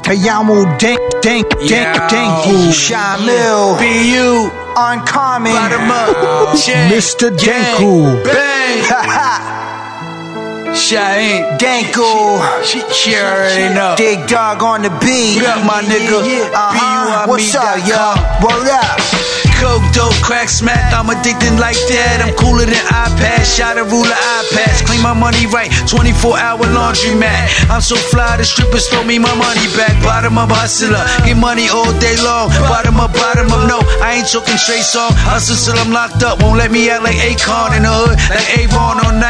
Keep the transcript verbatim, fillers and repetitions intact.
Kayamo Dank, Dank, Dank, Danku, Shamil, B U, Uncommon, bottom up, check, Mister gang, Danku, bang, Shine, Danku, she, she already know. Dig Dog on the beat. What up, my nigga? Uh-huh. What's up, y'all? Word up. Coke, dope, crack, smack, I'm addicted like that. I'm cooler than iPad, shot a ruler, iPads. Clean my money right, twenty-four hour laundry mat. I'm so fly, the strippers throw me my money back. Bottom up hustler, get money all day long. Bottom up, bottom up, no, I ain't talking straight song. Hustle till I'm locked up, won't let me act like Akon in the hood, like Avon all night.